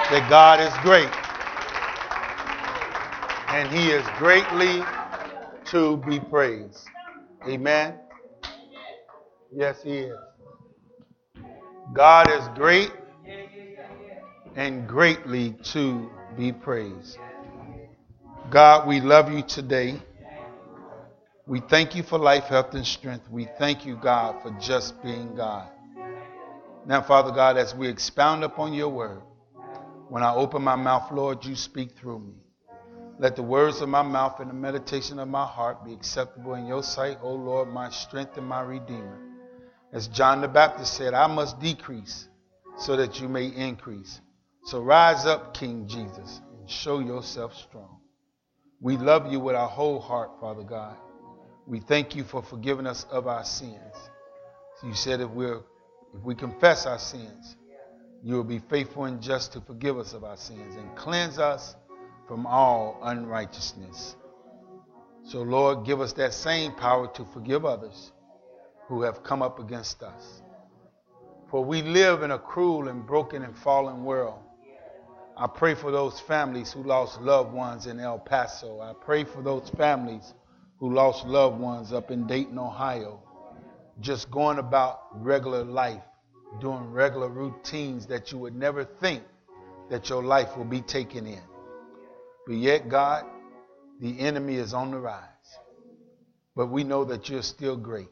that God is great and he is greatly to be praised. Amen. Yes, he is. God is great and greatly to be praised. God, we love you today. We thank you for life, health, and strength. We thank you, God, for just being God. Now, Father God, as we expound upon your word, when I open my mouth, Lord, you speak through me. Let the words of my mouth and the meditation of my heart be acceptable in your sight, O Lord, my strength and my redeemer. As John the Baptist said, I must decrease so that you may increase. So rise up, King Jesus, and show yourself strong. We love you with our whole heart, Father God. We thank you for forgiving us of our sins. You said if we confess our sins, you will be faithful and just to forgive us of our sins and cleanse us from all unrighteousness. So, Lord, give us that same power to forgive others who have come up against us. For we live in a cruel and broken and fallen world. I pray for those families who lost loved ones in El Paso. I pray for those families who lost loved ones up in Dayton, Ohio, just going about regular life, doing regular routines that you would never think that your life will be taken in. But yet, God, the enemy is on the rise. But we know that you're still great.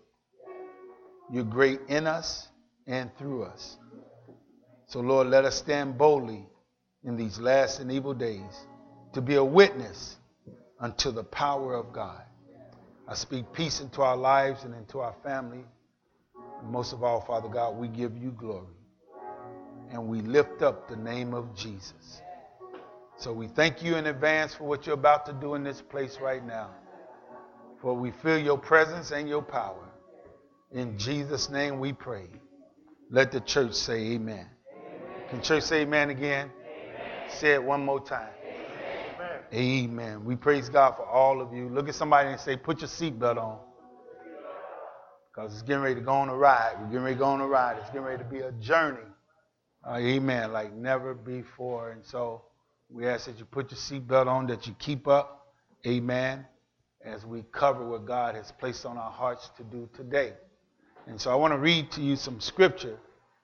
You're great in us and through us. So, Lord, let us stand boldly in these last and evil days to be a witness unto the power of God. I speak peace into our lives and into our family. And most of all, Father God, we give you glory. And we lift up the name of Jesus. So we thank you in advance for what you're about to do in this place right now. For we feel your presence and your power. In Jesus' name we pray. Let the church say amen. Can church say amen again? Amen. Say it one more time. Amen. Amen. We praise God for all of you. Look at somebody and say, put your seatbelt on. Because it's getting ready to go on a ride. We're getting ready to go on a ride. It's getting ready to be a journey. Amen. Like never before. And so we ask that you put your seatbelt on, that you keep up. Amen. As we cover what God has placed on our hearts to do today. And so I want to read to you some scripture.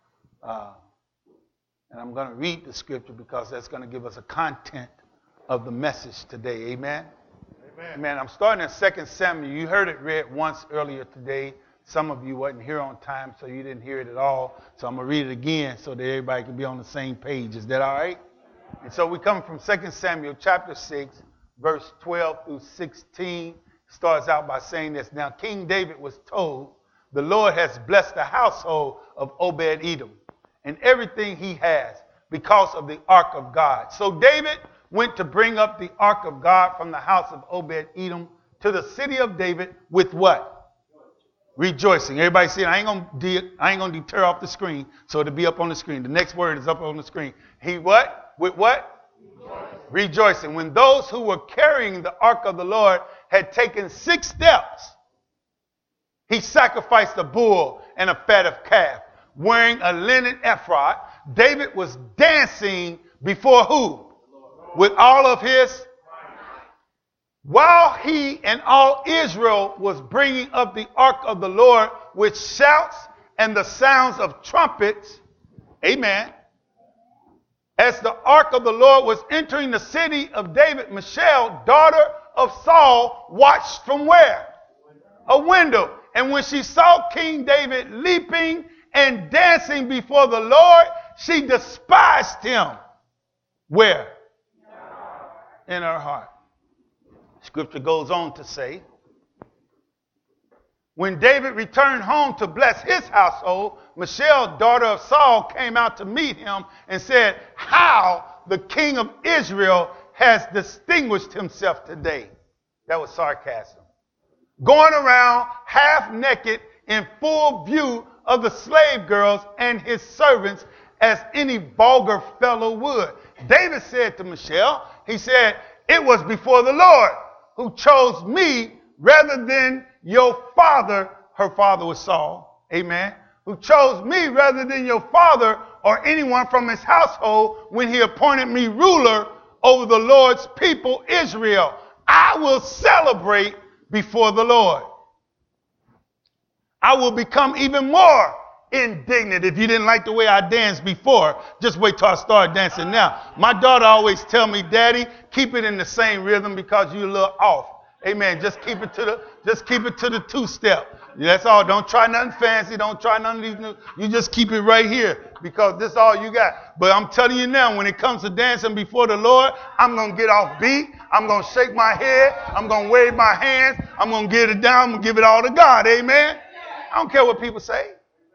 And I'm going to read the scripture because that's going to give us a content of the message today. Amen? Amen. Amen. I'm starting at 2 Samuel. You heard it read once earlier today. Some of you wasn't here on time, so you didn't hear it at all. So I'm going to read it again so that everybody can be on the same page. Is that all right? And so we come from 2 Samuel chapter 6, verse 12 through 16. Starts out by saying this. Now King David was told, the Lord has blessed the household of Obed-Edom and everything he has because of the ark of God. So David went to bring up the ark of God from the house of Obed-Edom to the city of David with what? Rejoicing. Everybody see it? I ain't gonna deter off the screen, so it'll be up on the screen. The next word is up on the screen. He what? With what? Rejoicing. When those who were carrying the ark of the Lord had taken 6 steps, he sacrificed a bull and a fatted calf. Wearing a linen ephod, David was dancing before who? With all of his. While he and all Israel was bringing up the ark of the Lord with shouts and the sounds of trumpets. Amen. As the ark of the Lord was entering the city of David, Michal, daughter of Saul, watched from where? A window. And when she saw King David leaping and dancing before the Lord, she despised him. Where? In her heart. Scripture goes on to say, when David returned home to bless his household, Michal, daughter of Saul, came out to meet him and said, how the king of Israel has distinguished himself today. That was sarcasm. Going around half naked in full view of the slave girls and his servants as any vulgar fellow would. David said to Michal, he said, it was before the Lord who chose me rather than your father. Her father was Saul. Amen. who chose me rather than your father or anyone from his household when he appointed me ruler over the Lord's people, Israel. I will celebrate before the Lord. I will become even more indignant. If you didn't like the way I danced before, just wait till I start dancing now. My daughter always tell me, Daddy, keep it in the same rhythm because you're a little off. Amen. Just keep it to the two-step. That's all. Don't try nothing fancy. Don't try none of these new. You just keep it right here because this is all you got. But I'm telling you now, when it comes to dancing before the Lord, I'm going to get off beat. I'm going to shake my head. I'm going to wave my hands. I'm going to get it down. I'm going to give it all to God. Amen. I don't care what people say.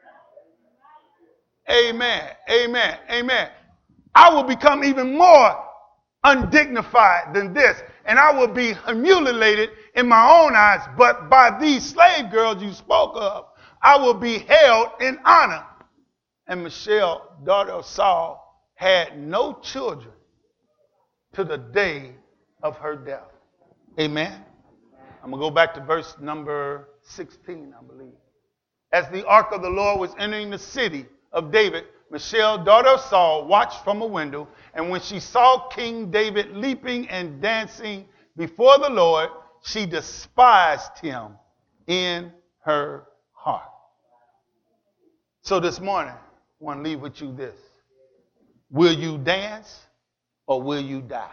Amen. Amen. Amen. I will become even more undignified than this, and I will be humiliated in my own eyes. But by these slave girls you spoke of, I will be held in honor. And Michal, daughter of Saul, had no children to the day of her death. Amen. I'm going to go back to verse number 16, I believe. As the ark of the Lord was entering the city of David, Michal, daughter of Saul, watched from a window, and when she saw King David leaping and dancing before the Lord, she despised him in her heart. So this morning, I want to leave with you this. Will you dance or will you die?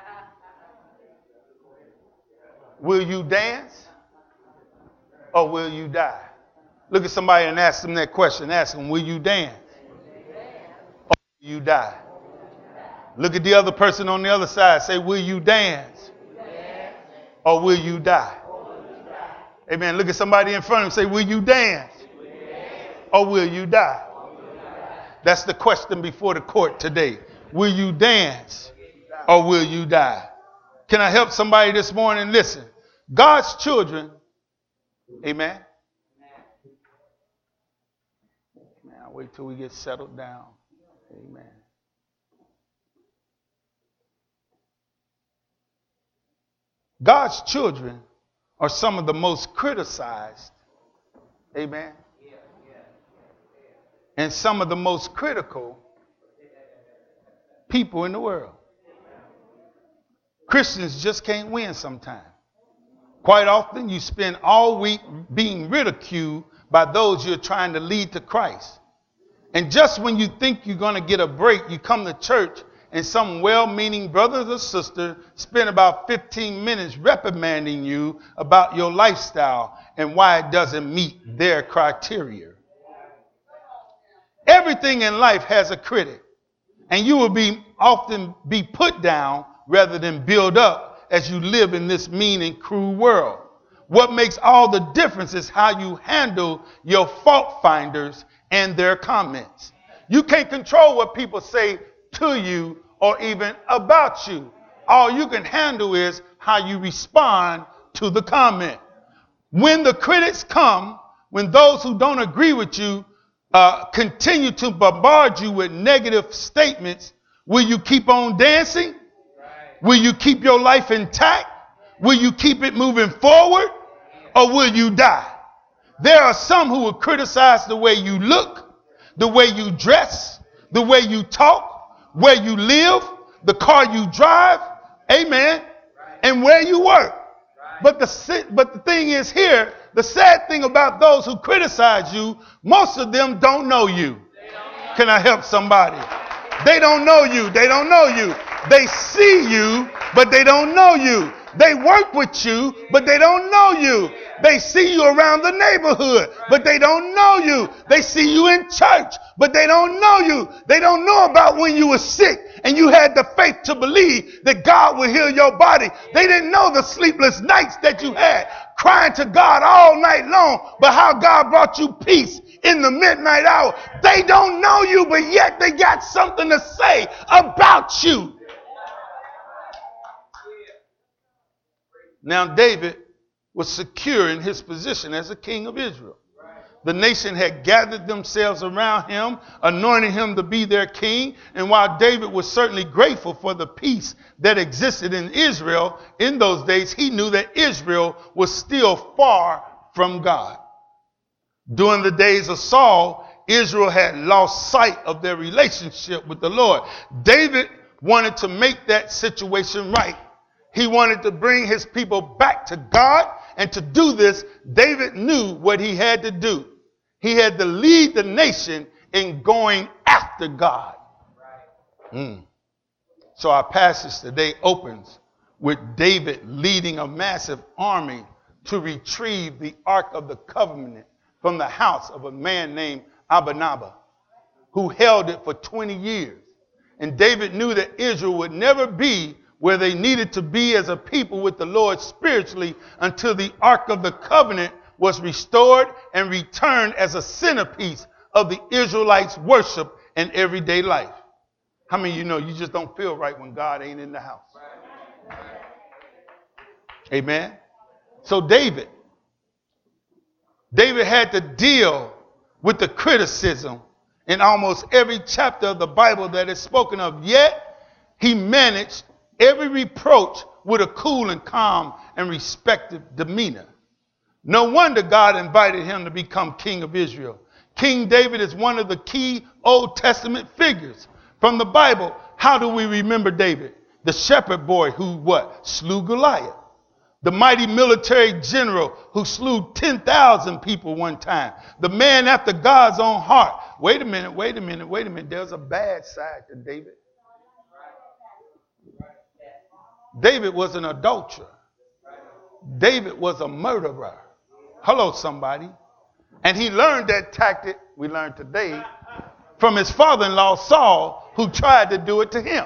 Will you dance or will you die? Look at somebody and ask them that question. Ask them, will you dance or will you die? Look at the other person on the other side. Say, will you dance or will you die? Amen. Look at somebody in front of them. Say, will you dance or will you die? That's the question before the court today. Will you dance or will you die? Can I help somebody this morning? Listen, God's children, amen. I'll wait till we get settled down. Amen. God's children are some of the most criticized, amen, and some of the most critical people in the world. Christians just can't win sometimes. Quite often you spend all week being ridiculed by those you're trying to lead to Christ. And just when you think you're going to get a break, you come to church and some well-meaning brothers or sisters spend about 15 minutes reprimanding you about your lifestyle and why it doesn't meet their criteria. Everything in life has a critic, and you will often be put down rather than build up as you live in this mean and cruel world. What makes all the difference is how you handle your fault finders and their comments. You can't control what people say to you or even about you. All you can handle is how you respond to the comment. When the critics come, when those who don't agree with you continue to bombard you with negative statements, will you keep on dancing? Will you keep your life intact? Will you keep it moving forward? Or will you die? There are some who will criticize the way you look, the way you dress, the way you talk, where you live, the car you drive, amen, and where you work. But the thing is here, the sad thing about those who criticize you, most of them don't know you. Can I help somebody? They don't know you. They don't know you. They see you, but they don't know you. They work with you, but they don't know you. They see you around the neighborhood, but they don't know you. They see you in church, but they don't know you. They don't know about when you were sick and you had the faith to believe that God would heal your body. They didn't know the sleepless nights that you had, crying to God all night long, but how God brought you peace in the midnight hour. They don't know you, but yet they got something to say about you. Now, David was secure in his position as a king of Israel. The nation had gathered themselves around him, anointing him to be their king. And while David was certainly grateful for the peace that existed in Israel in those days, he knew that Israel was still far from God. During the days of Saul, Israel had lost sight of their relationship with the Lord. David wanted to make that situation right. He wanted to bring his people back to God. And to do this, David knew what he had to do. He had to lead the nation in going after God. So our passage today opens with David leading a massive army to retrieve the Ark of the Covenant from the house of a man named Abinadab, who held it for 20 years. And David knew that Israel would never be where they needed to be as a people with the Lord spiritually until the Ark of the Covenant was restored and returned as a centerpiece of the Israelites' worship and everyday life. How many of you know you just don't feel right when God ain't in the house? Amen. So David had to deal with the criticism in almost every chapter of the Bible that is spoken of. Yet he managed every reproach with a cool and calm and respectful demeanor. No wonder God invited him to become king of Israel. King David is one of the key Old Testament figures from the Bible. How do we remember David? The shepherd boy who what? Slew Goliath. The mighty military general who slew 10,000 people one time. The man after God's own heart. Wait a minute. There's a bad side to David. David was an adulterer. David was a murderer. Hello, somebody. And he learned that tactic, we learned today, from his father-in-law, Saul, who tried to do it to him.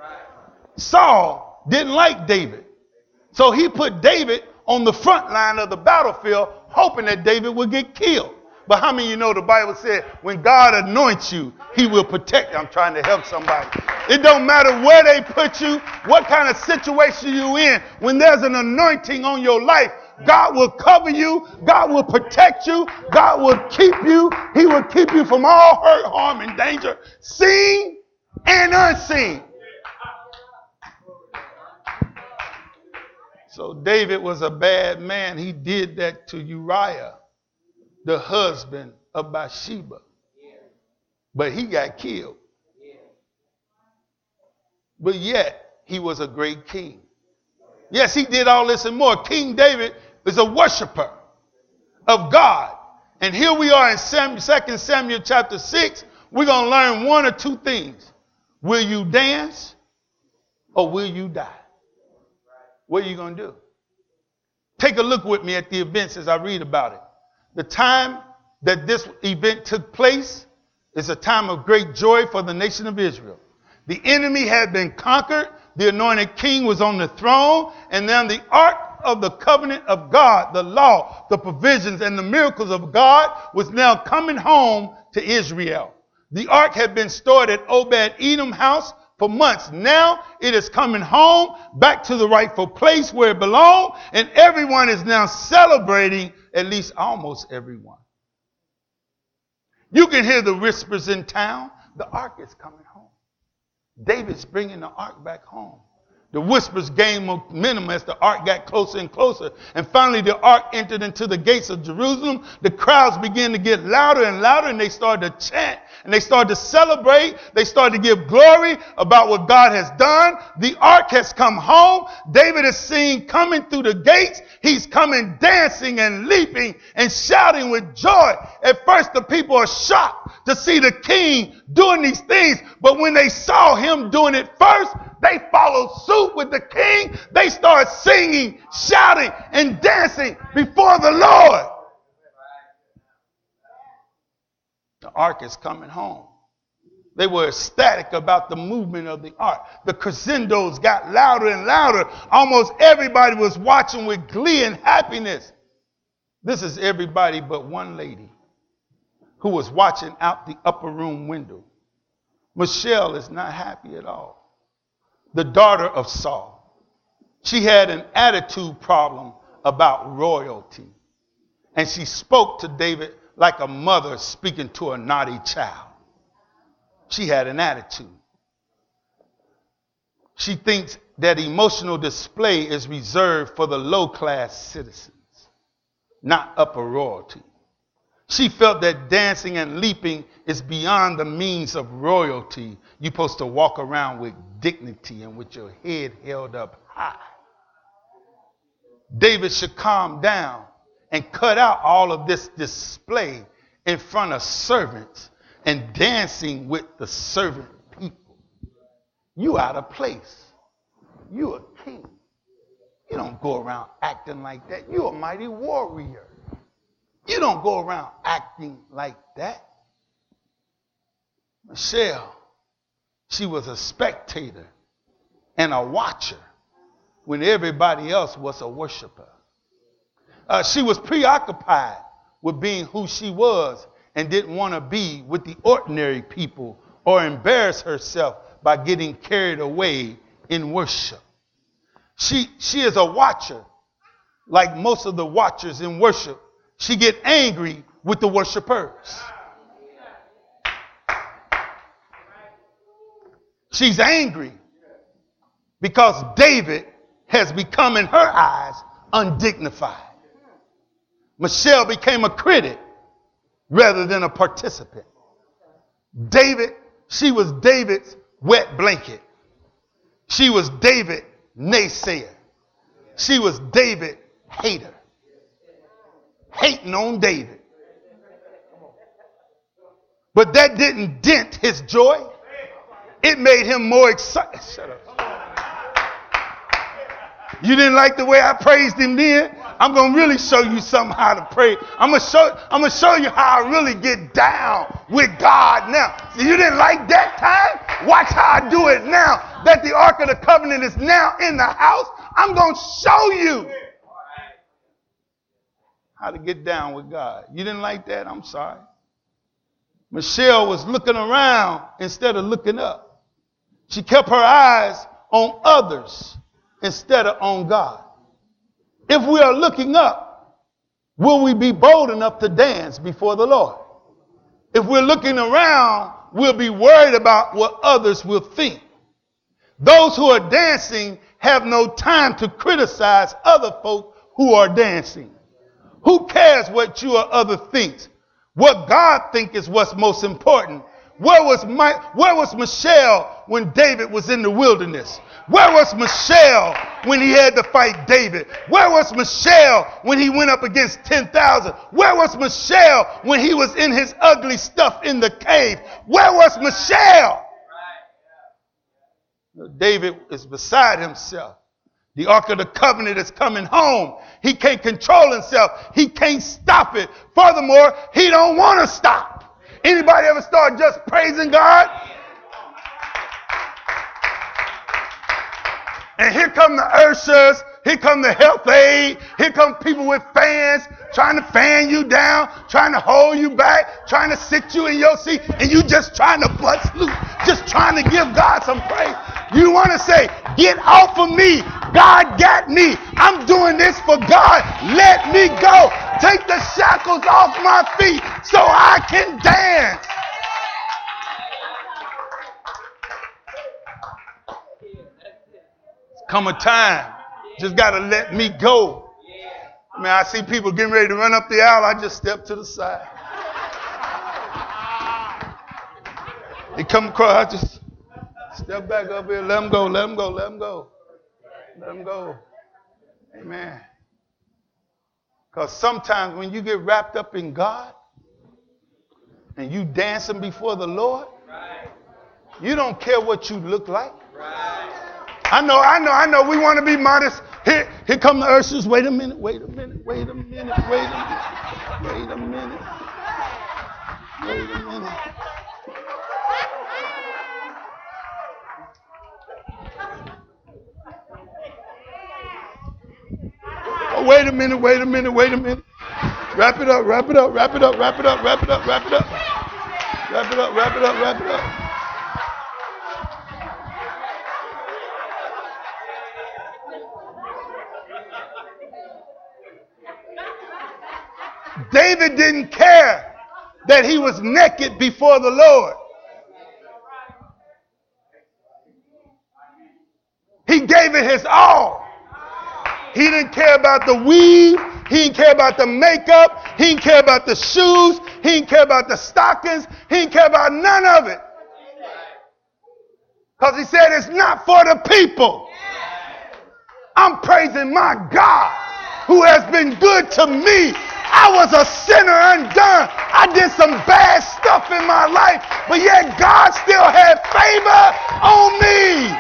Saul didn't like David. So he put David on the front line of the battlefield, hoping that David would get killed. But how many of you know the Bible said when God anoints you, he will protect you? I'm trying to help somebody. It don't matter where they put you, what kind of situation you're in. When there's an anointing on your life, God will cover you. God will protect you. God will keep you. He will keep you from all hurt, harm, and danger, seen and unseen. So David was a bad man. He did that to Uriah, the husband of Bathsheba. But he got killed. But yet, he was a great king. Yes, he did all this and more. King David is a worshiper of God. And here we are in 2 Samuel chapter 6. We're going to learn one or two things. Will you dance or will you die? What are you going to do? Take a look with me at the events as I read about it. The time that this event took place is a time of great joy for the nation of Israel. The enemy had been conquered. The anointed king was on the throne. And then the ark of the covenant of God, the law, the provisions, and the miracles of God was now coming home to Israel. The ark had been stored at Obed-Edom's house for months. Now it is coming home back to the rightful place where it belonged. And everyone is now celebrating, at least almost everyone. You can hear the whispers in town. The ark is coming home. David's bringing the ark back home. The whispers gained momentum as the ark got closer and closer. And finally, the ark entered into the gates of Jerusalem. The crowds began to get louder and louder, and they started to chant, and they started to celebrate. They started to give glory about what God has done. The ark has come home. David is seen coming through the gates. He's coming dancing and leaping and shouting with joy. At first, the people are shocked to see the king doing these things. But when they saw him doing it first, they followed suit with the king. They started singing, shouting, and dancing before the Lord. The ark is coming home. They were ecstatic about the movement of the ark. The crescendos got louder and louder. Almost everybody was watching with glee and happiness. This is everybody but one lady who was watching out the upper room window. Michelle is not happy at all. The daughter of Saul. She had an attitude problem about royalty. And she spoke to David like a mother speaking to a naughty child. She had an attitude. She thinks that emotional display is reserved for the low-class citizens, not upper royalty. She felt that dancing and leaping is beyond the means of royalty. You're supposed to walk around with dignity and with your head held up high. David should calm down and cut out all of this display in front of servants and dancing with the servant people. You out of place. You a king. You don't go around acting like that. You're a mighty warrior. You don't go around acting like that. Michelle, she was a spectator and a watcher when everybody else was a worshiper. She was preoccupied with being who she was and didn't want to be with the ordinary people or embarrass herself by getting carried away in worship. She is a watcher. Like most of the watchers in worship, she get angry with the worshipers. She's angry because David has become in her eyes undignified. Michelle became a critic rather than a participant. She was David's wet blanket. She was David's naysayer. She was David's hater. Hating on David. But that didn't dent his joy. It made him more excited. Shut up. You didn't like the way I praised him then? I'm going to really show you something how to pray. I'm going to show you how I really get down with God now. So you didn't like that time? Watch how I do it now that the Ark of the Covenant is now in the house. I'm going to show you how to get down with God. You didn't like that? I'm sorry. Michelle was looking around instead of looking up. She kept her eyes on others instead of on God. If we are looking up, will we be bold enough to dance before the Lord? If we're looking around, we'll be worried about what others will think. Those who are dancing have no time to criticize other folk who are dancing. Who cares what you or other thinks? What God thinks is what's most important. Where was Michelle when David was in the wilderness? Where was Michelle when he had to fight David? Where was Michelle when he went up against 10,000? Where was Michelle when he was in his ugly stuff in the cave? Where was Michelle? David is beside himself. The Ark of the Covenant is coming home. He can't control himself. He can't stop it. Furthermore, he don't want to stop. Anybody ever start just praising God? And here come the ushers. Here come the health aide. Here come people with fans trying to fan you down, trying to hold you back, trying to sit you in your seat, and you just trying to bust loose, just trying to give God some praise. You want to say, get off of me. God got me. I'm doing this for God. Let me go. Take the shackles off my feet so I can dance. Come a time. Just got to let me go. I mean, I see people getting ready to run up the aisle. I just step to the side. They come across. I just step back up here. Let them go. Let them go. Let them go. Let them go. Amen. Because sometimes when you get wrapped up in God and you dancing before the Lord, you don't care what you look like. I know. We want to be modest. Here come the ushers. Wait a minute. Wait a minute. Wait a minute. Wait a minute. Wait a minute. Wait a minute. Oh, wait a minute. Wait a minute. Wait a minute. Wrap it up. Wrap it up. Wrap it up. Wrap it up. Wrap it up. Wrap it up. Wrap it up. Wrap it up. Wrap it up. David didn't care that he was naked before the Lord. He gave it his all. He didn't care about the weave. He didn't care about the makeup. He didn't care about the shoes. He didn't care about the stockings. He didn't care about none of it. Because he said it's not for the people. I'm praising my God who has been good to me. I was a sinner undone. I did some bad stuff in my life, but yet God still had favor on me.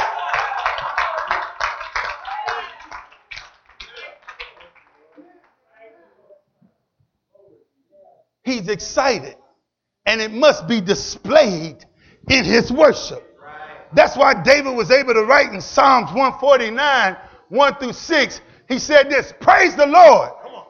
He's excited, and it must be displayed in his worship. That's why David was able to write in Psalms 149, 1 through 6, he said this, praise the Lord.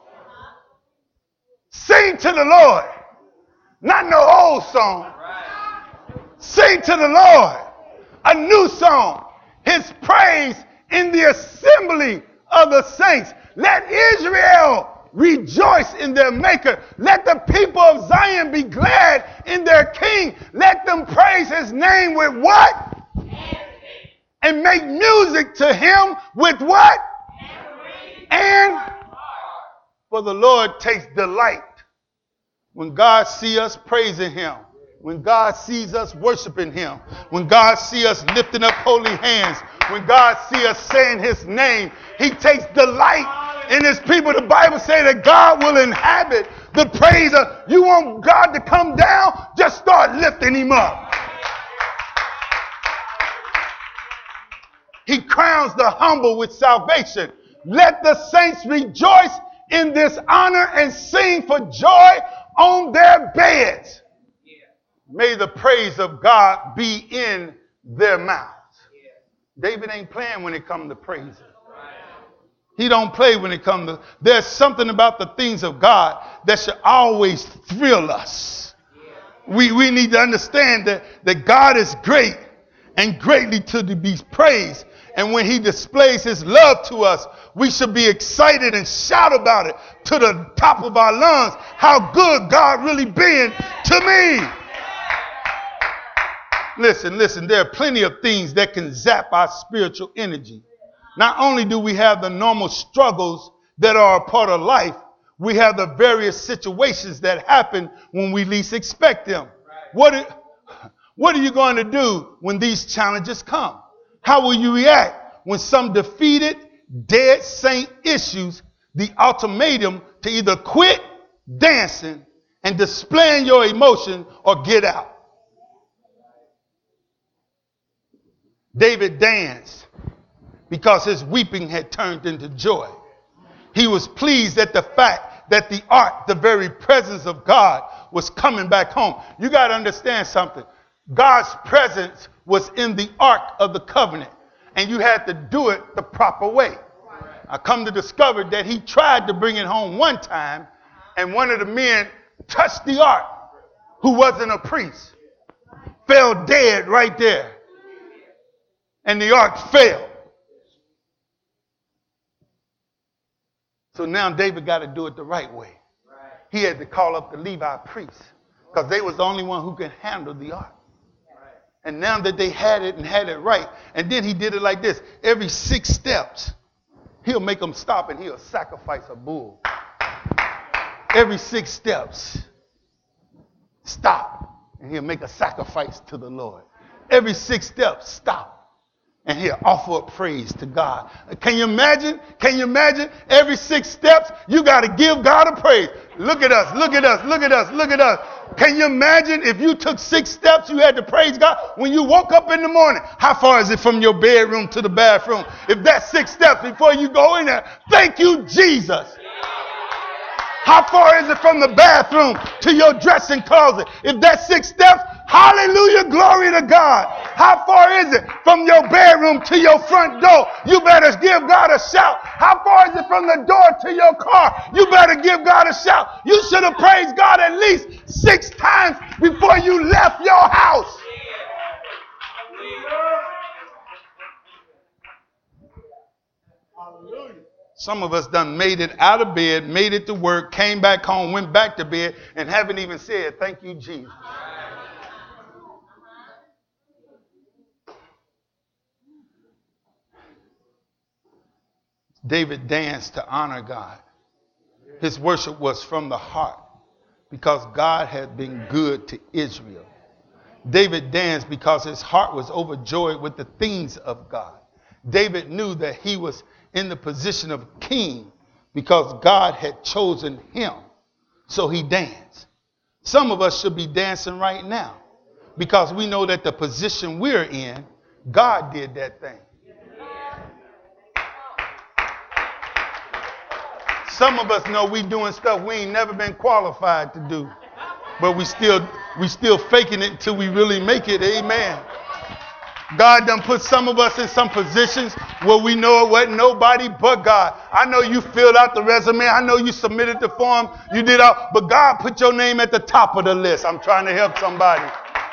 Sing to the Lord. Not no old song. Sing to the Lord a new song. His praise in the assembly of the saints. Let Israel rejoice in their maker. Let the people of Zion be glad in their king. Let them praise his name with what? And make music to him with what? And for the Lord takes delight when God sees us praising him, when God sees us worshiping him, when God sees us lifting up holy hands, when God sees us saying his name. He takes delight in his people. The Bible says that God will inhabit the praise of. You want God to come down? Just start lifting him up. He crowns the humble with salvation. Let the saints rejoice in this honor and sing for joy on their beds. May the praise of God be in their mouths. David ain't playing when it comes to praising. He don't play when it comes to. There's something about the things of God that should always thrill us. We need to understand that God is great and greatly to be praised. And when he displays his love to us, we should be excited and shout about it to the top of our lungs. How good God really been to me. Listen, there are plenty of things that can zap our spiritual energy. Not only do we have the normal struggles that are a part of life, we have the various situations that happen when we least expect them. What are you going to do when these challenges come? How will you react when some defeated, dead saint issues the ultimatum to either quit dancing and displaying your emotion or get out? David danced because his weeping had turned into joy. He was pleased at the fact that the ark, the very presence of God, was coming back home. You got to understand something. God's presence was in the ark of the covenant, and you had to do it the proper way. I come to discover that he tried to bring it home one time, and one of the men touched the ark, who wasn't a priest, fell dead right there. And the ark fell. So now David got to do it the right way. He had to call up the Levi priests because they was the only one who could handle the ark. And now that they had it and had it right, and then he did it like this. Every 6 steps, he'll make them stop and he'll sacrifice a bull. Every 6 steps, stop, and he'll make a sacrifice to the Lord. Every 6 steps, stop, and he'll offer up praise to God. Can you imagine? Can you imagine? Every 6 steps, you got to give God a praise. Look at us, look at us, look at us, look at us. Can you imagine if you took 6 steps, you had to praise God when you woke up in the morning? How far is it from your bedroom to the bathroom? If that's 6 steps before you go in there, thank you, Jesus. How far is it from the bathroom to your dressing closet? If that's 6 steps, hallelujah, glory to God. How far is it from your bedroom to your front door? You better give God a shout. How far is it from the door to your car? You better give God a shout. You should have praised God at least 6 times before you left your house. Hallelujah. Some of us done made it out of bed, made it to work, came back home, went back to bed, and haven't even said, thank you, Jesus. David danced to honor God. His worship was from the heart because God had been good to Israel. David danced because his heart was overjoyed with the things of God. David knew that he was in the position of king because God had chosen him. So he danced. Some of us should be dancing right now because we know that the position we're in, God did that thing. Some of us know we doing stuff we ain't never been qualified to do, but we still faking it until we really make it. Amen. God done put some of us in some positions where we know it wasn't nobody but God. I know you filled out the resume. I know you submitted the form. You did all, but God put your name at the top of the list. I'm trying to help somebody.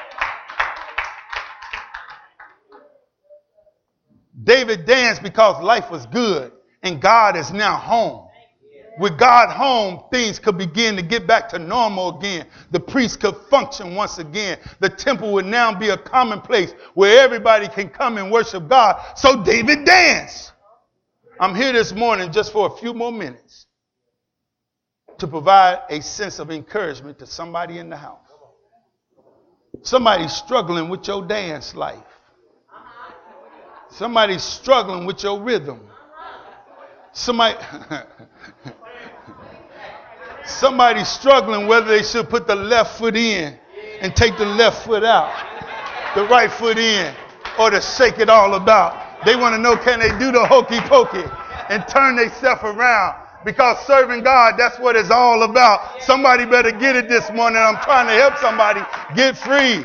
David danced because life was good and God is now home. With God home, things could begin to get back to normal again. The priest could function once again. The temple would now be a common place where everybody can come and worship God. So David danced. I'm here this morning just for a few more minutes to provide a sense of encouragement to somebody in the house. Somebody's struggling with your dance life. Somebody's struggling with your rhythm. Somebody's struggling whether they should put the left foot in and take the left foot out, the right foot in, or to shake it all about. They want to know, can they do the hokey pokey and turn themselves around? Because serving God, that's what it's all about. Somebody better get it this morning. I'm trying to help somebody get free.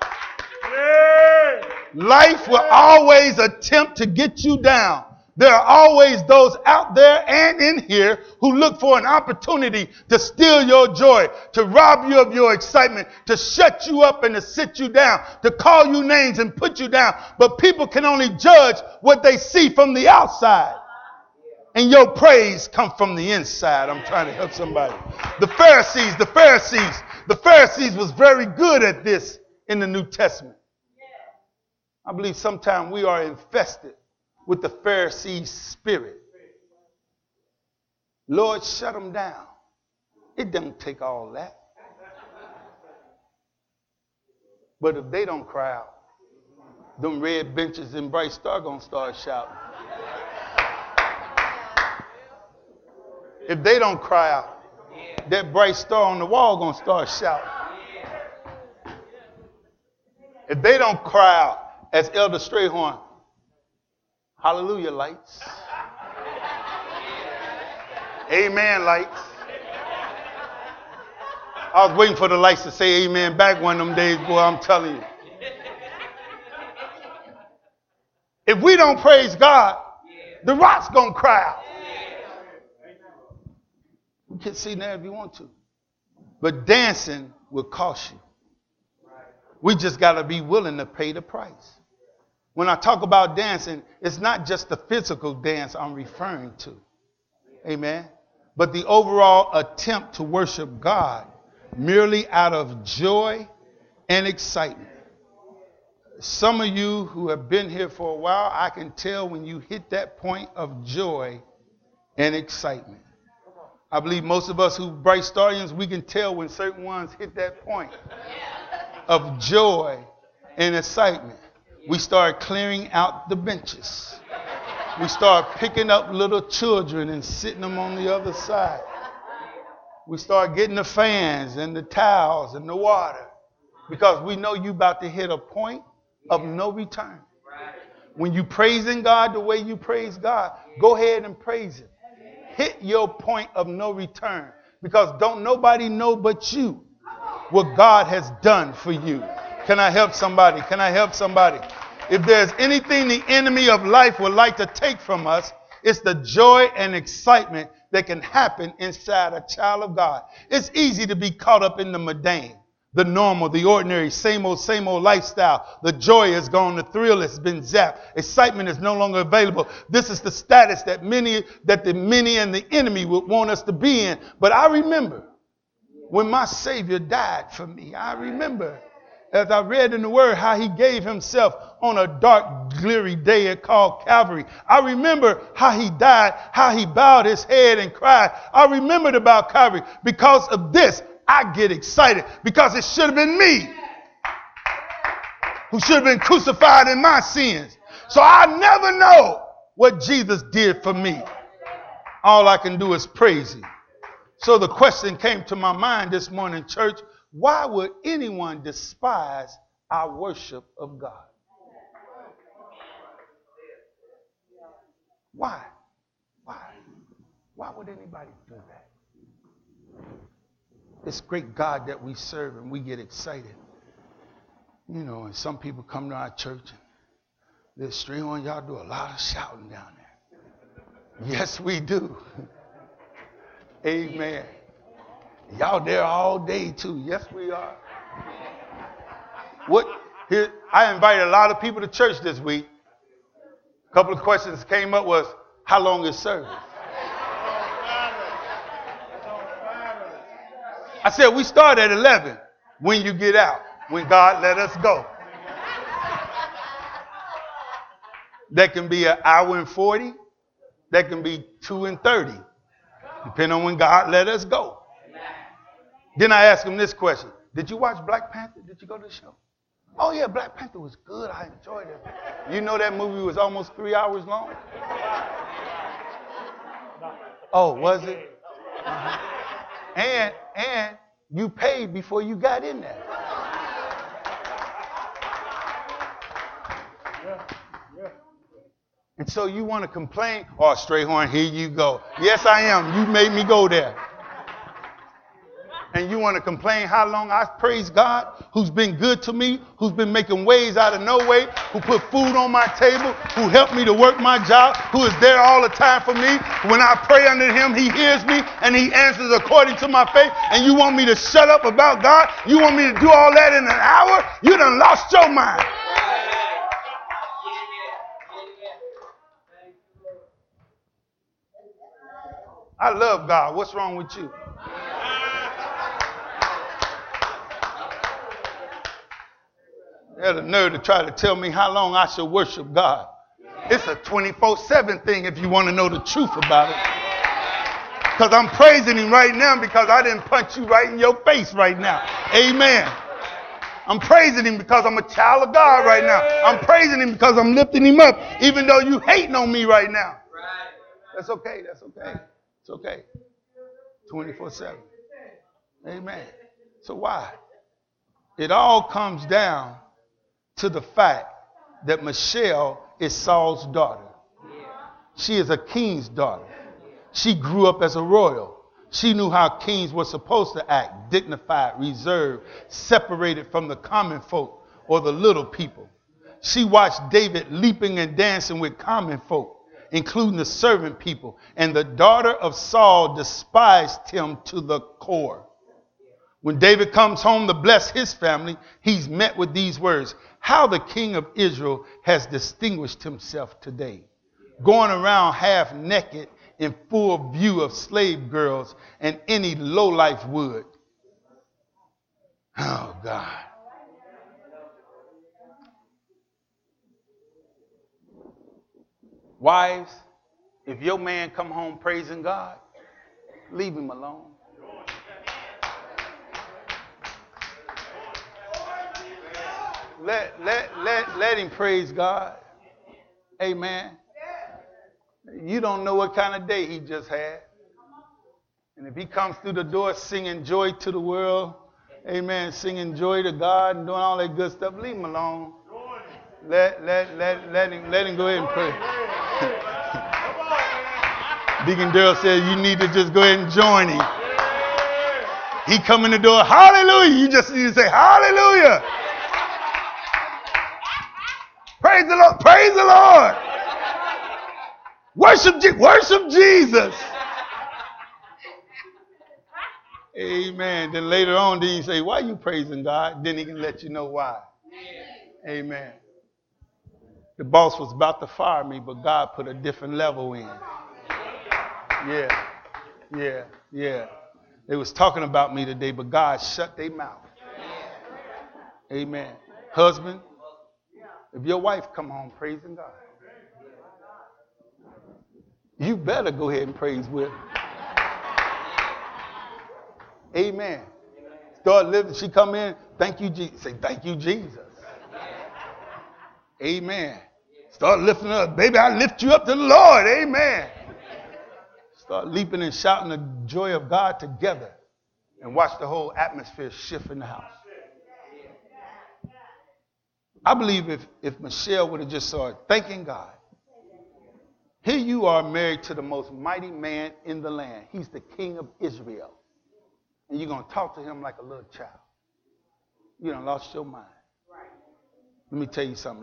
Life will always attempt to get you down. There are always those out there and in here who look for an opportunity to steal your joy, to rob you of your excitement, to shut you up and to sit you down, to call you names and put you down. But people can only judge what they see from the outside. And your praise comes from the inside. I'm trying to help somebody. The Pharisees was very good at this in the New Testament. I believe sometimes we are infested with the Pharisee spirit. Lord, shut them down. It doesn't take all that. But if they don't cry out, them red benches in Bright Star gonna start shouting. If they don't cry out, that bright star on the wall gonna start shouting. If they don't cry out, as Elder Strayhorn, hallelujah lights. Amen lights. I was waiting for the lights to say amen back one of them days, boy, I'm telling you. If we don't praise God, the rock's going to cry out. You can see that if you want to. But dancing will cost you. We just got to be willing to pay the price. When I talk about dancing, it's not just the physical dance I'm referring to. Amen. But the overall attempt to worship God merely out of joy and excitement. Some of you who have been here for a while, I can tell when you hit that point of joy and excitement. I believe most of us who Bright Starians, we can tell when certain ones hit that point of joy and excitement. We start clearing out the benches. We start picking up little children and sitting them on the other side. We start getting the fans and the towels and the water because we know you about to hit a point of no return. When you praising God the way you praise God, go ahead and praise Him. Hit your point of no return because don't nobody know but you what God has done for you. Can I help somebody? Can I help somebody? If there's anything the enemy of life would like to take from us, it's the joy and excitement that can happen inside a child of God. It's easy to be caught up in the mundane, the normal, the ordinary, same old lifestyle. The joy is gone. The thrill has been zapped. Excitement is no longer available. This is the status that the many and the enemy would want us to be in. But I remember when my Savior died for me. I remember, as I read in the Word, how He gave Himself on a dark, glary day called Calvary. I remember how He died, how He bowed His head and cried. I remembered about Calvary. Because of this, I get excited because it should have been me who should have been crucified in my sins. So I never know what Jesus did for me. All I can do is praise him. So the question came to my mind this morning, church, why would anyone despise our worship of God? Why? Why would anybody do that? This great God that we serve and we get excited. You know, and some people come to our church and they're straight on, y'all do a lot of shouting down there. Yes, we do. Amen. Y'all there all day too. Yes, we are. Here, I invited a lot of people to church this week. A couple of questions came up was, how long is service? I said, we start at 11. When you get out, when God let us go. That can be 1 hour and 40. That can be 2 and 30. Depending on when God let us go. Then I asked him this question. Did you watch Black Panther? Did you go to the show? Oh, yeah, Black Panther was good. I enjoyed it. You know that movie was almost 3 hours long? Oh, was it? And you paid before you got in there. And so you want to complain? Oh, Strayhorn, here you go. Yes, I am. You made me go there. And you want to complain how long I praise God, who's been good to me, who's been making ways out of no way, who put food on my table, who helped me to work my job, who is there all the time for me. When I pray unto him, he hears me and he answers according to my faith. And you want me to shut up about God? You want me to do all that in an hour? You done lost your mind. I love God. What's wrong with you? They had the nerve to try to tell me how long I should worship God. It's a 24/7 thing if you want to know the truth about it. Because I'm praising him right now because I didn't punch you right in your face right now. Amen. I'm praising him because I'm a child of God right now. I'm praising him because I'm lifting him up, even though you hating on me right now. That's okay. That's okay. It's okay. 24/7. Amen. So why? It all comes down to the fact that Michelle is Saul's daughter. She is a king's daughter. She grew up as a royal. She knew how kings were supposed to act, dignified, reserved, separated from the common folk or the little people. She watched David leaping and dancing with common folk, including the servant people, and the daughter of Saul despised him to the core. When David comes home to bless his family, he's met with these words, how the king of Israel has distinguished himself today, going around half naked in full view of slave girls and any lowlife would. Oh, God. Wives, if your man come home praising God, leave him alone. Let him praise God. Amen. You don't know what kind of day he just had. And if he comes through the door singing joy to the world, amen, singing joy to God and doing all that good stuff, leave him alone. Let him go ahead and pray. Deacon Darrell said you need to just go ahead and join him. He come in the door, hallelujah. You just need to say hallelujah. Praise the Lord. Praise the Lord. Worship Jesus. Amen. Then later on, then you say, why are you praising God? Then he can let you know why. Amen. The boss was about to fire me, but God put a different level in. Yeah. They was talking about me today, but God shut their mouth. Amen. Husband, if your wife come home praising God, you better go ahead and praise with her. Amen. start living. She come in, thank you, Jesus. Say, thank you, Jesus. Amen. Start lifting up. Baby, I lift you up to the Lord. Amen. Start leaping and shouting the joy of God together. And watch the whole atmosphere shift in the house. I believe if Michelle would have just started thanking God. Here you are married to the most mighty man in the land. He's the king of Israel. And you're going to talk to him like a little child. You done lost your mind. Let me tell you something.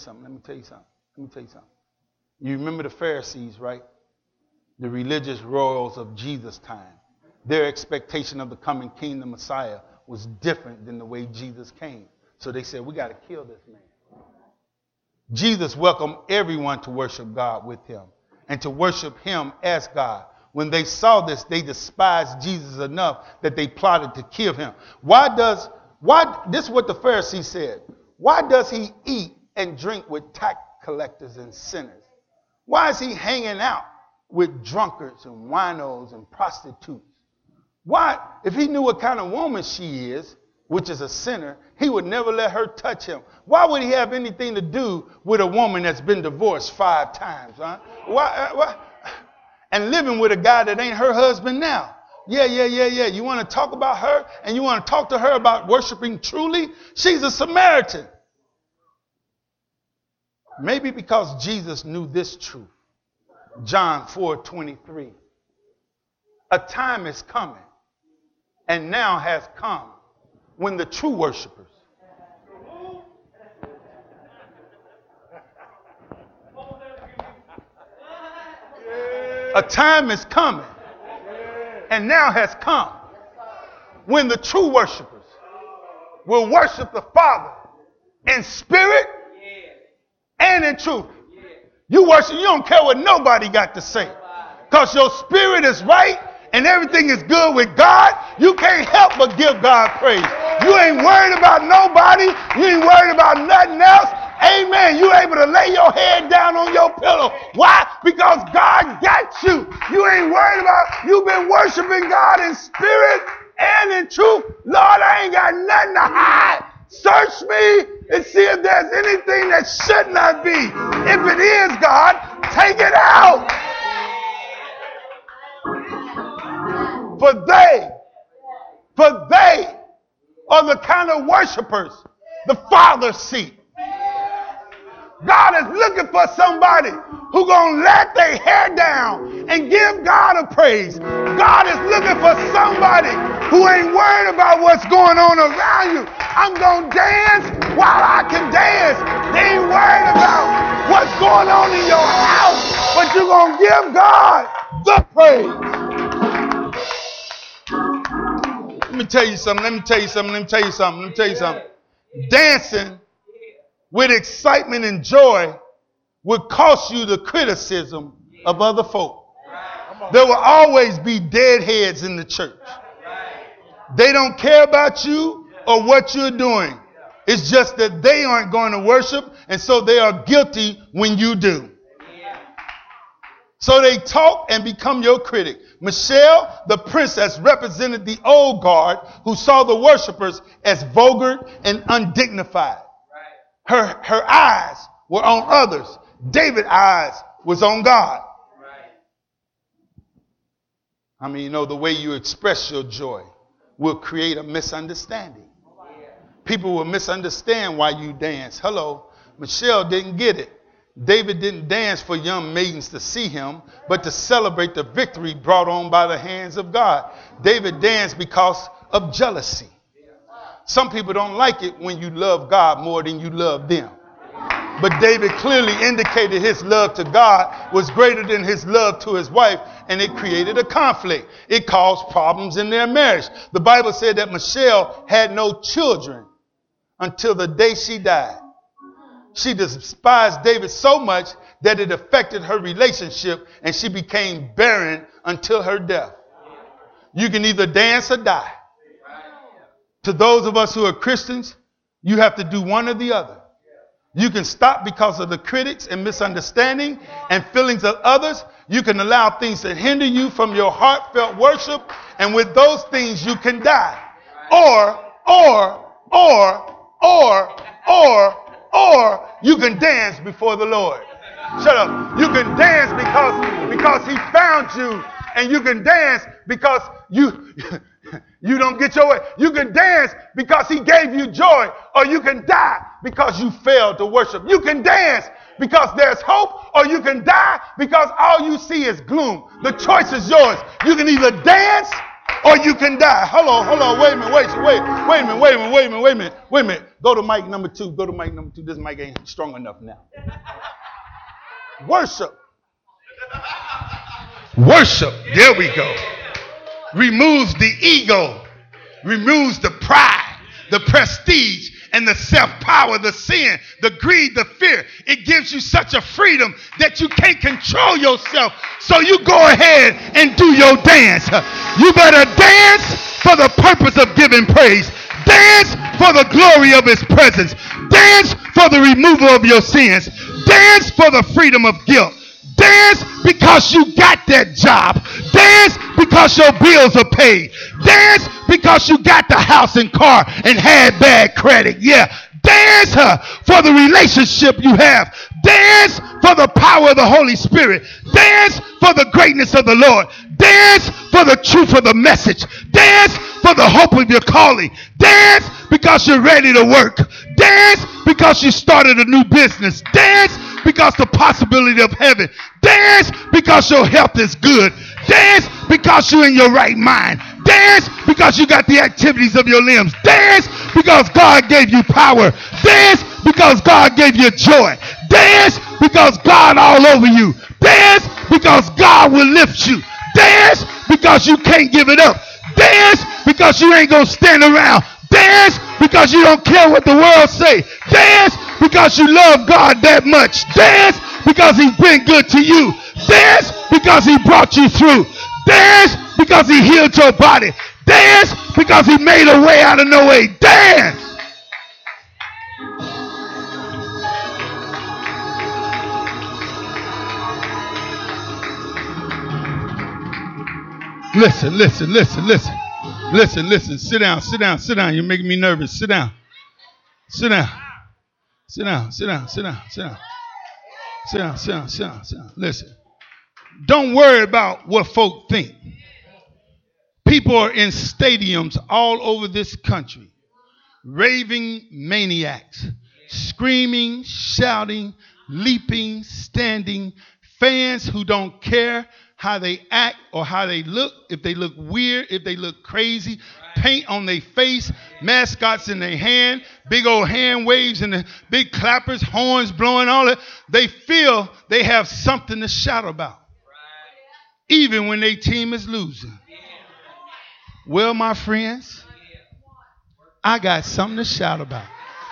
You remember the Pharisees, right? The religious royals of Jesus' time. Their expectation of the coming king, the Messiah, was different than the way Jesus came. So they said, we got to kill this man. Jesus welcomed everyone to worship God with him and to worship him as God. When they saw this, they despised Jesus enough that they plotted to kill him. This is what the Pharisees said. Why does he eat and drink with tax collectors and sinners? Why is he hanging out with drunkards and winos and prostitutes? Why, if he knew what kind of woman she is, which is a sinner, he would never let her touch him. Why would he have anything to do with a woman that's been divorced 5 times? Huh? Why? And living with a guy that ain't her husband now. Yeah. You want to talk about her and you want to talk to her about worshiping truly? She's a Samaritan. Maybe because Jesus knew this truth. John 4:23. A time is coming and now has come when the true worshipers a time is coming and now has come when the true worshipers will worship the Father in spirit and in truth. You worship, you don't care what nobody got to say. Because your spirit is right and everything is good with God, you can't help but give God praise. You ain't worried about nobody. You ain't worried about nothing else. Amen. You able to lay your head down on your pillow. Why? Because God got you. You ain't worried about, you've been worshiping God in spirit and in truth. Lord, I ain't got nothing to hide. Search me and see if there's anything that should not be. If it is, God, take it out. For they are the kind of worshipers the Father seeks. God is looking for somebody who gonna let their hair down and give God a praise. God is looking for somebody who ain't worried about what's going on around you. I'm gonna dance while I can dance. They ain't worried about what's going on in your house, but you're gonna give God the praise. Let me tell you something. Dancing with excitement and joy would cost you the criticism of other folk. There will always be deadheads in the church. They don't care about you or what you're doing. It's just that they aren't going to worship, and so they are guilty when you do. So they talk and become your critic. Michelle, the princess, represented the old guard who saw the worshipers as vulgar and undignified. Her eyes were on others. David's eyes was on God. I mean, the way you express your joy will create a misunderstanding. People will misunderstand why you dance. Hello, Michelle didn't get it. David didn't dance for young maidens to see him, but to celebrate the victory brought on by the hands of God. David danced because of jealousy. Some people don't like it when you love God more than you love them. But David clearly indicated his love to God was greater than his love to his wife, and it created a conflict. It caused problems in their marriage. The Bible said that Michelle had no children until the day she died. She despised David so much that it affected her relationship, and she became barren until her death. You can either dance or die. To those of us who are Christians, you have to do one or the other. You can stop because of the critics and misunderstanding and feelings of others. You can allow things to hinder you from your heartfelt worship, and with those things you can die. or you can dance before the Lord. Shut up. You can dance because he found you, and you can dance because you don't get your way. You can dance because he gave you joy, or you can die because you failed to worship. You can dance because there's hope, or you can die because all you see is gloom. The choice is yours. You can either dance or you can die. Hold on, wait a minute. Go to mic number 2. This mic ain't strong enough now. Worship. There we go. Removes the ego, removes the pride, the prestige, and the self-power, the sin, the greed, the fear. It gives you such a freedom that you can't control yourself. So you go ahead and do your dance. You better dance for the purpose of giving praise. Dance for the glory of his presence. Dance for the removal of your sins. Dance for the freedom of guilt. Dance because you got that job. Dance because your bills are paid. Dance because you got the house and car and had bad credit. Yeah. Dance for the relationship you have. Dance for the power of the Holy Spirit. Dance for the greatness of the Lord. Dance for the truth of the message. Dance for the hope of your calling. Dance because you're ready to work. Dance because you started a new business. Dance because the possibility of heaven. Dance because your health is good. Dance because you're in your right mind. Dance because you got the activities of your limbs. Dance because God gave you power. Dance because God gave you joy. Dance because God all over you. Dance because God will lift you. Dance because you can't give it up. Dance because you ain't gonna stand around. Dance because you don't care what the world say. Dance because you love God that much. Dance because he's been good to you. Dance because he brought you through. Dance because he healed your body. Dance because he made a way out of no way. Dance. Listen. Sit down. You're making me nervous. Sit down. Listen. Don't worry about what folk think. People are in stadiums all over this country, raving maniacs, screaming, shouting, leaping, standing, fans who don't care how they act or how they look, if they look weird, if they look crazy, paint on their face, mascots in their hand, big old hand waves and the big clappers, horns blowing, all that. They feel they have something to shout about, even when their team is losing. Well, my friends, I got something to shout about.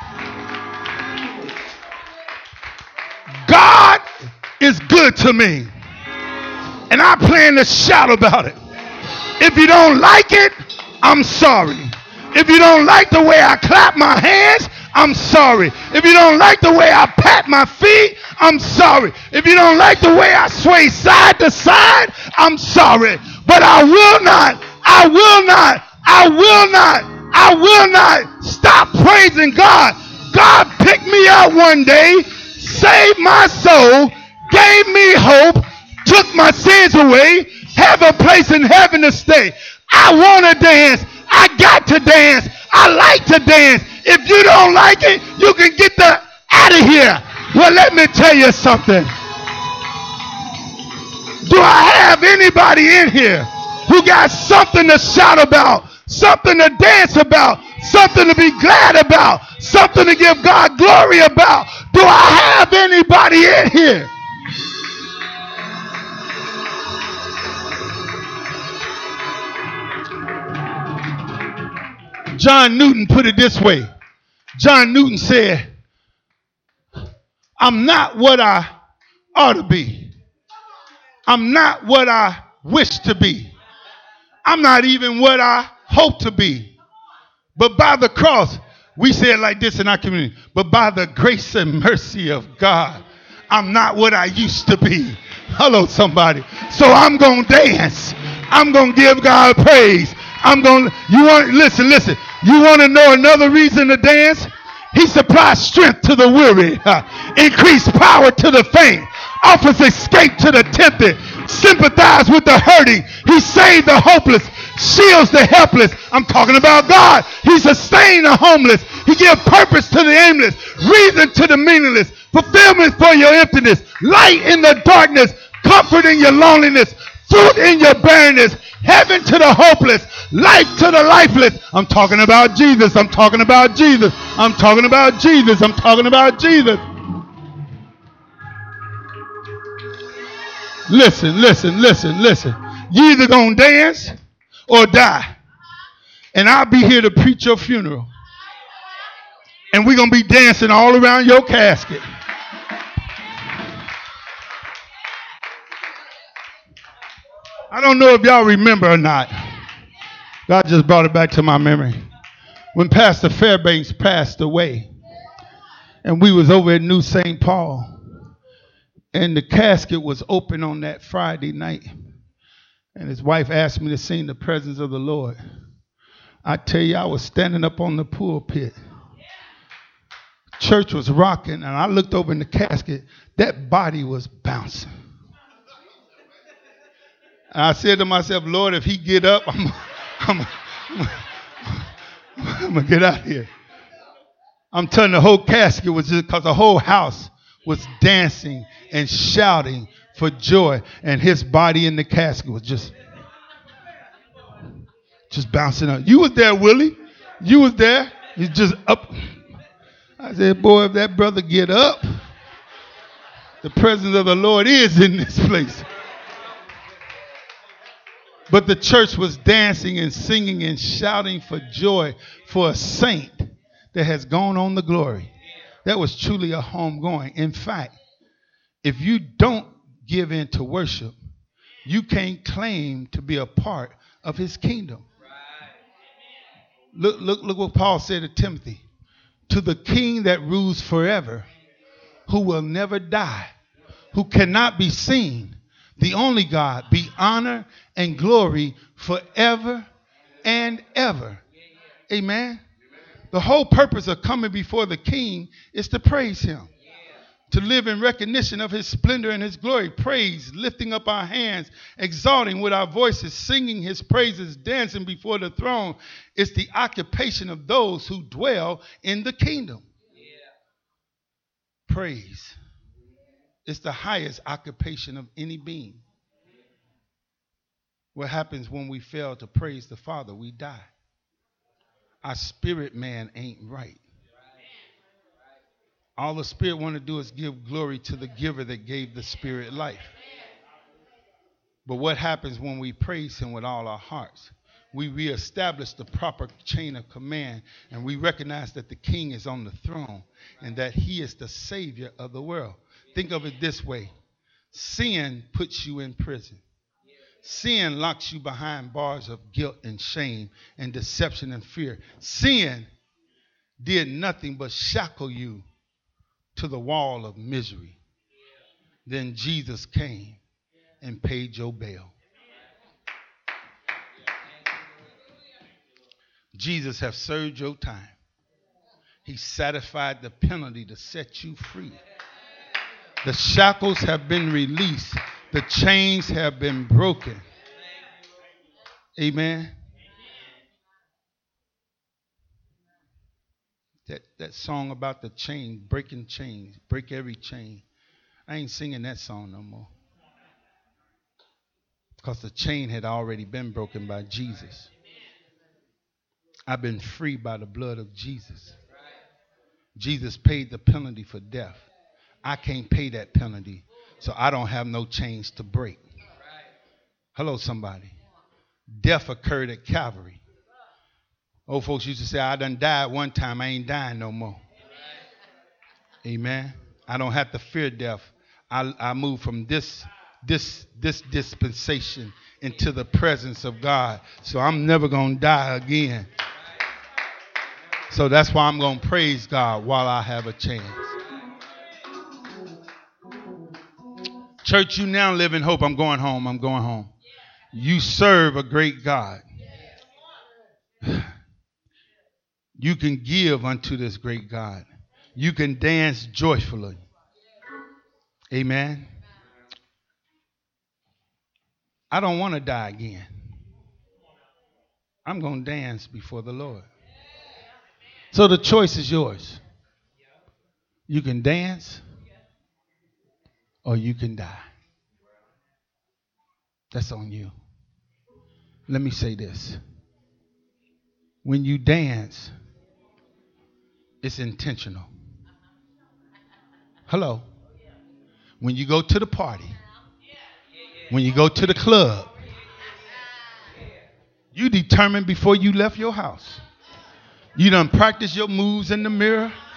God is good to me, and I plan to shout about it. If you don't like it, I'm sorry. If you don't like the way I clap my hands, I'm sorry. If you don't like the way I pat my feet, I'm sorry. If you don't like the way I sway side to side, I'm sorry. But I will not stop praising God. God picked me up one day, saved my soul, gave me hope, took my sins away, have a place in heaven to stay. I want to dance. I got to dance. I like to dance. If you don't like it, you can get the out of here. Well, let me tell you something. Do I have anybody in here who got something to shout about, something to dance about, something to be glad about, something to give God glory about? Do I have anybody in here? John Newton put it this way. John Newton said, I'm not what I ought to be. I'm not what I wish to be. I'm not even what I hope to be. But by the cross, we say it like this in our community, but by the grace and mercy of God, I'm not what I used to be. Hello, somebody. So I'm going to dance. I'm going to give God praise. Listen. You want to know another reason to dance? He supplies strength to the weary, increase power to the faint, offers escape to the tempted, sympathize with the hurting. He saved the hopeless, shields the helpless. I'm talking about God. He sustained the homeless. He gives purpose to the aimless, reason to the meaningless, fulfillment for your emptiness, light in the darkness, comfort in your loneliness, fruit in your barrenness, heaven to the hopeless, life to the lifeless. I'm talking about Jesus. I'm talking about Jesus. I'm talking about Jesus. I'm talking about Jesus. Listen, listen, listen, listen. You either gonna dance or die. And I'll be here to preach your funeral. And we're gonna be dancing all around your casket. I don't know if y'all remember or not. God just brought it back to my memory. When Pastor Fairbanks passed away, and we was over at New St. Paul, and the casket was open on that Friday night, and his wife asked me to sing the presence of the Lord. I tell you, I was standing up on the pulpit. Church was rocking, and I looked over in the casket. That body was bouncing. And I said to myself, Lord, if he get up, I'm going to get out of here. I'm telling you, the whole casket was just because the whole house was dancing and shouting for joy. And his body in the casket was just bouncing up. You was there, Willie. You was there. He's just up. I said, boy, if that brother get up, the presence of the Lord is in this place. But the church was dancing and singing and shouting for joy for a saint that has gone on the glory. That was truly a homegoing. In fact, if you don't give in to worship, you can't claim to be a part of his kingdom. Look what Paul said to Timothy. To the king that rules forever, who will never die, who cannot be seen, the only God, be honor and glory forever and ever. Amen. The whole purpose of coming before the king is to praise him, to live in recognition of his splendor and his glory. Praise, lifting up our hands, exalting with our voices, singing his praises, dancing before the throne. It's the occupation of those who dwell in the kingdom. Praise. It's the highest occupation of any being. What happens when we fail to praise the Father? We die. Our spirit man ain't right. All the spirit want to do is give glory to the giver that gave the spirit life. But what happens when we praise him with all our hearts? We reestablish the proper chain of command, and we recognize that the king is on the throne and that he is the savior of the world. Think of it this way. Sin puts you in prison. Sin locks you behind bars of guilt and shame and deception and fear. Sin did nothing but shackle you to the wall of misery. Then Jesus came and paid your bail. Jesus has served your time. He satisfied the penalty to set you free. The shackles have been released. The chains have been broken. Amen. That song about the chain, breaking chains, break every chain. I ain't singing that song no more. Because the chain had already been broken by Jesus. I've been free by the blood of Jesus. Jesus paid the penalty for death. I can't pay that penalty, so I don't have no chains to break. Hello, somebody. Death occurred at Calvary. Old folks used to say, I done died one time, I ain't dying no more. Amen. I don't have to fear death. I move from this dispensation into the presence of God. So I'm never going to die again. So that's why I'm going to praise God while I have a chance. Church, you now live in hope. I'm going home. I'm going home. You serve a great God. You can give unto this great God. You can dance joyfully. Amen. I don't want to die again. I'm going to dance before the Lord. So the choice is yours. You can dance or you can die. That's on you. Let me say this. When you dance, it's intentional. Hello. When you go to the party, when you go to the club, you determined before you left your house. You done practice your moves in the mirror.